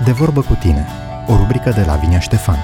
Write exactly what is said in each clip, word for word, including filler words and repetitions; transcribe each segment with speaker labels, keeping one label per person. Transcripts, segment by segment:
Speaker 1: De vorbă cu tine, o rubrică de Lavinia Ștefan.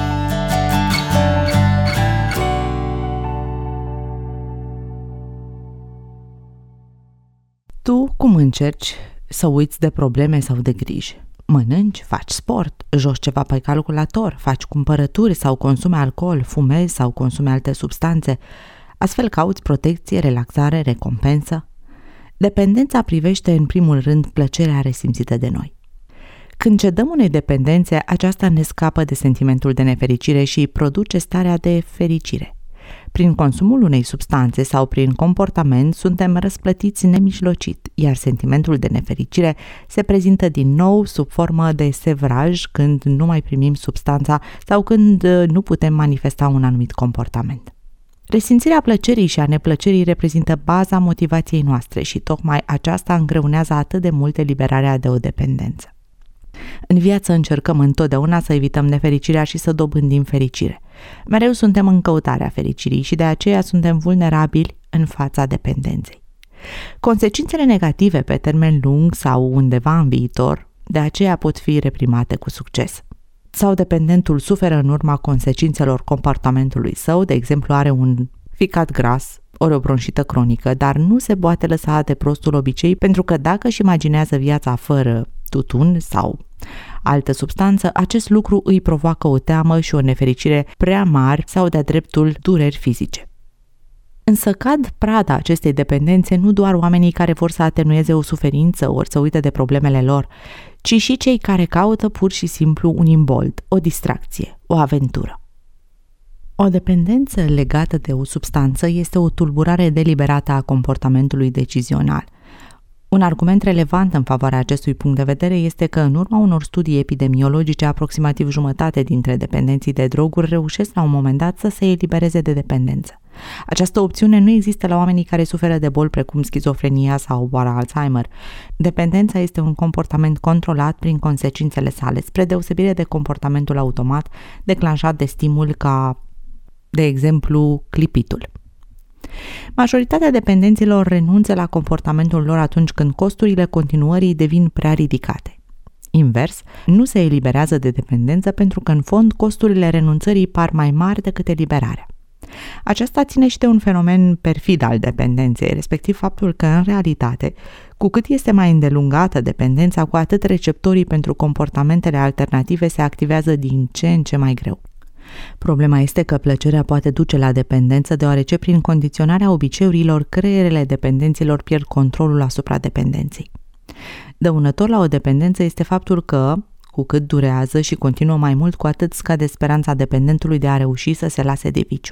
Speaker 2: Tu cum încerci să uiți de probleme sau de griji? Mănânci, faci sport, joci ceva pe calculator, faci cumpărături sau consumi alcool, fumezi sau consumi alte substanțe. Astfel cauți protecție, relaxare, recompensă. Dependența privește în primul rând plăcerea resimțită de noi. Când cedăm unei dependențe, aceasta ne scapă de sentimentul de nefericire și produce starea de fericire. Prin consumul unei substanțe sau prin comportament suntem răsplătiți nemijlocit, iar sentimentul de nefericire se prezintă din nou sub formă de sevraj când nu mai primim substanța sau când nu putem manifesta un anumit comportament. Resimțirea plăcerii și a neplăcerii reprezintă baza motivației noastre și tocmai aceasta îngreunează atât de mult eliberarea de o dependență. În viață încercăm întotdeauna să evităm nefericirea și să dobândim fericire. Mereu suntem în căutarea fericirii și de aceea suntem vulnerabili în fața dependenței. Consecințele negative pe termen lung sau undeva în viitor, de aceea pot fi reprimate cu succes. Sau dependentul suferă în urma consecințelor comportamentului său, de exemplu are un ficat gras, ori o bronșită cronică, dar nu se poate lăsa de prostul obicei pentru că dacă își imaginează viața fără tutun sau altă substanță, acest lucru îi provoacă o teamă și o nefericire prea mari sau de-a dreptul dureri fizice. Însă cad prada acestei dependențe nu doar oamenii care vor să atenueze o suferință ori să uite de problemele lor, ci și cei care caută pur și simplu un imbold, o distracție, o aventură. O dependență legată de o substanță este o tulburare deliberată a comportamentului decizional. Un argument relevant în favoarea acestui punct de vedere este că în urma unor studii epidemiologice, aproximativ jumătate dintre dependenții de droguri reușesc la un moment dat să se elibereze de dependență. Această opțiune nu există la oamenii care suferă de boli precum schizofrenia sau boala Alzheimer. Dependența este un comportament controlat prin consecințele sale, spre deosebire de comportamentul automat declanșat de stimul ca, de exemplu, clipitul. Majoritatea dependenților renunță la comportamentul lor atunci când costurile continuării devin prea ridicate. Invers, nu se eliberează de dependență pentru că în fond costurile renunțării par mai mari decât eliberarea. Aceasta ține și de un fenomen perfid al dependenței, respectiv faptul că în realitate, cu cât este mai îndelungată dependența, cu atât receptorii pentru comportamentele alternative se activează din ce în ce mai greu. Problema este că plăcerea poate duce la dependență, deoarece prin condiționarea obiceiurilor, creierele dependenților pierd controlul asupra dependenței. Dăunător la o dependență este faptul că, cu cât durează și continuă mai mult, cu atât scade speranța dependentului de a reuși să se lase de viciu.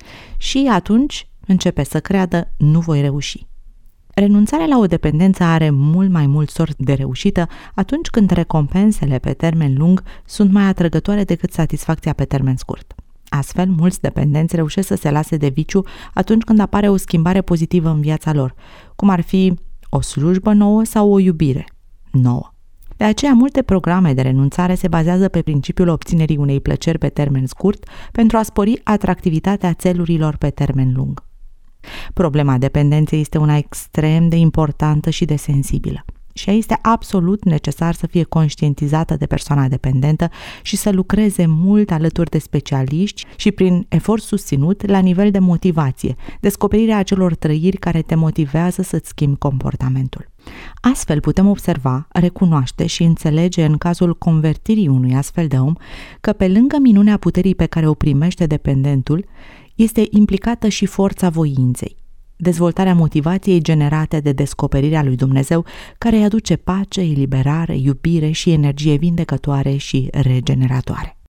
Speaker 2: Și atunci începe să creadă, nu voi reuși. Renunțarea la o dependență are mult mai mult sort de reușită atunci când recompensele pe termen lung sunt mai atrăgătoare decât satisfacția pe termen scurt. Astfel, mulți dependenți reușesc să se lase de viciu atunci când apare o schimbare pozitivă în viața lor, cum ar fi o slujbă nouă sau o iubire nouă. De aceea, multe programe de renunțare se bazează pe principiul obținerii unei plăceri pe termen scurt pentru a spori atractivitatea țelurilor pe termen lung. Problema dependenței este una extrem de importantă și de sensibilă și ea este absolut necesar să fie conștientizată de persoana dependentă și să lucreze mult alături de specialiști și prin efort susținut la nivel de motivație, descoperirea acelor trăiri care te motivează să-ți schimbi comportamentul. Astfel putem observa, recunoaște și înțelege în cazul convertirii unui astfel de om că pe lângă minunea puterii pe care o primește dependentul, este implicată și forța voinței, dezvoltarea motivației generate de descoperirea lui Dumnezeu, care îi aduce pace, eliberare, iubire și energie vindecătoare și regeneratoare.